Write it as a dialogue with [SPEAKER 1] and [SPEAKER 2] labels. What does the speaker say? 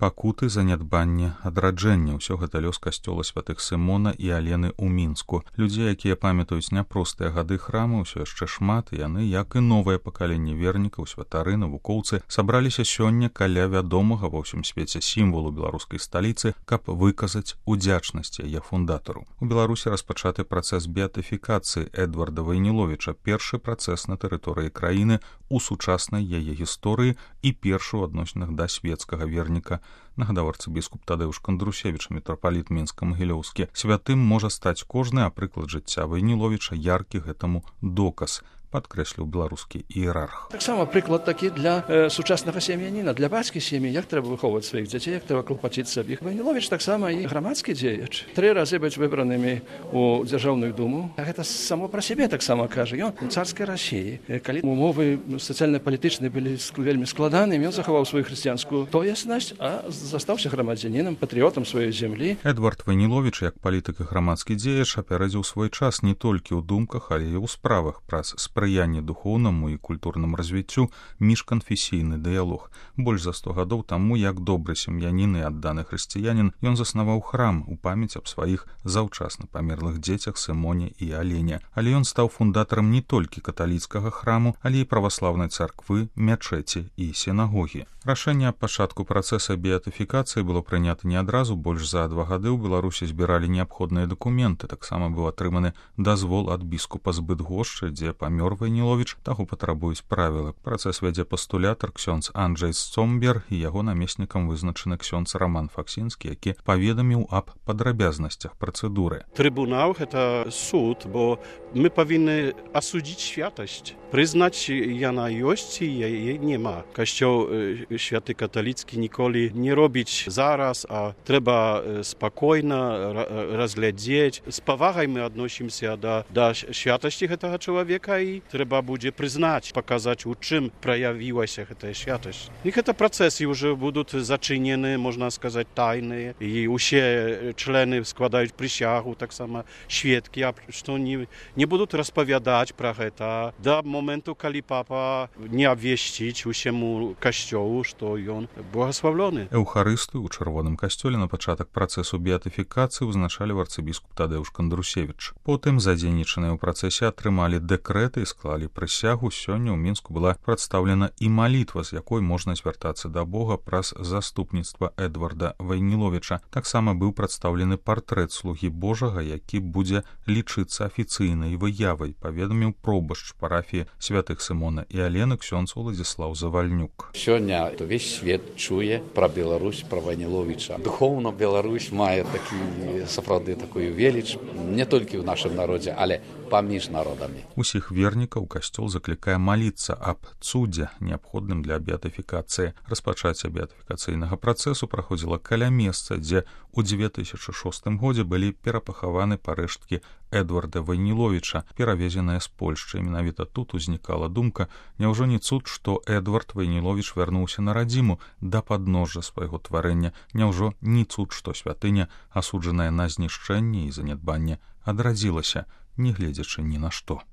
[SPEAKER 1] пакуты, занядбанне, адраджэнне. Усё гэта лёс касцёла святых Сымона і Алены ў Мінску. Людзей, якія памятаюць няпростыя гады храма, усё яшчэ шмат, і яны, як і новае пакаленне вернікаў, святары, навукоўцы, сабраліся сёння каля вядомага ва ўсім свеце сімвалу беларускай сталіцы, каб выказаць удзячнасць яе фундатару. У Беларусі распачаты працэс беатыфікацыі Эдварда Вайніловіча, першы працэс на тэрыторыі краіны у сучаснай яе гісторыі і першы ў адносінах да свецкага верніка. Нагадаў арцыбіскуп Тадеуш Кандрусевіч, мітрапаліт Мінска-Магілёўскі. Святым можа стаць кожны, а прыклад жыцця Вайніловіча яркі гэтаму доказ, падкрэсліў беларускі іерарх.
[SPEAKER 2] Таксама прыклад такі для сучаснага сем'яніна, для бацькі сем'і, як трэба выхоўваць сваіх дзяцей, як трэба клапаціцца аб іх. Вайніловіч таксама і грамадскі дзеяч. 3 разы быць выбранымі ў дзяржаўную думу. Гэта само пра сябе таксама кажа. Ён у царскай Расіі, калі умовы сацыяльна-палітычныя былі вельмі складанымі, ён захаваў сваю хрысціянскую тоеснасць, а застаўся грамадзянінам, патрыётам сваёй зямлі.
[SPEAKER 1] Эдвард Вайніловіч, як палітык і грамадскі дзеяч, апярэдзіў свой час не толькі ў думках, але і ў справах праз спрыянне духоўнаму і культурнаму развіццю, міжканфесійны дыялог. Больш за 100 гадоў таму, як добры сем'янін і адданы хрысціянін, ён заснаваў храм у памяць аб сваіх заўчасна памерлых дзецях Сымоне і Алене. Але ён стаў фундатарам не толькі каталіцкага храму, але і праваслаўнай царквы, мячэці і сінагогі. Рашэнне аб пачатку працэса беатыфікацыі было прынята не адразу. Больш за 2 гады ў Беларусі збіралі неабходныя дакументы. Таксама быў атрыманы дазвол ад біскупа з Быдгошчы, дзе памёр Вайніловіч, таго патрабуюць правілы. Працэс вядзе пастулятар ксёндз Анджэй Сцомбер, і яго намеснікам вызначаны ксёндз Раман Факсінскі, які паведаміў аб падрабязнасцях працэдуры.
[SPEAKER 3] Трыбунал — гэта суд, бо мы павінны асудзіць святасць, прызнаць яна ёсць і яе нема. Касцёл święty katolicki nikoli nie robić zaraz, a trzeba spokojnie rozglądać. Z powagą my odnosimy się do świętości tego człowieka i trzeba będzie przyznać, pokazać, u czym przejawiła się ta świętość. I te procesy już będą zaczynione, można сказать, tajne i wszystkie człony składają przysięgę, tak samo świadki, a że nie będą rozpowiadać про to do momentu, kiedy papa nie obwieścić wszystkiemu kościołu, што ён благословлены.
[SPEAKER 1] Эўхарыстыю ў чырвоным касцёле на пачатак працэсу беатыфікацыі ўзначаліў арцыбіскуп Тадеуш Кандрусевіч. Потым задзейнічаныя ў працэсе атрымалі дэкрэты і склалі прысягу. Сёння ў Мінску была прадстаўлена і малітва, з якой можна звяртацца да Бога праз заступніцтва Эдварда Вайніловіча. Таксама быў прадстаўлены партрэт слугі Божага, які будзе лічыцца афіцыйнай выявай, паведаміў пробашч парафіі святых Сымона і Алены ксёндз Уладзіслаў Завальнюк.
[SPEAKER 4] Сёння весь свет чуе про Беларусь, про Вайніловіча. Духовно Беларусь мае сапраўды такую веліч не толькі ў нашым народзе, але паміж народамі.
[SPEAKER 1] Усіх вернікаў касцёл заклікае маліцца аб цудзе, неабходным для беатыфікацыі. Распачацце беатыфікацыйнага працэсу праходзіла каля месца, дзе ў 2006 годзе былі перапахаваны парэшткі Эдварда Вайніловіча, перавезеныя з Польшчы. Менавіта тут узнікала думка, няўжо не цуд, што Эдвард Вайніловіч вярнуўся на радзіму да падножжа свайго тварэння. Няўжо не цуд, што святыня, асуджаная на знішчэнне і занядбанне, адрадзілася, не гледзячы ні на што.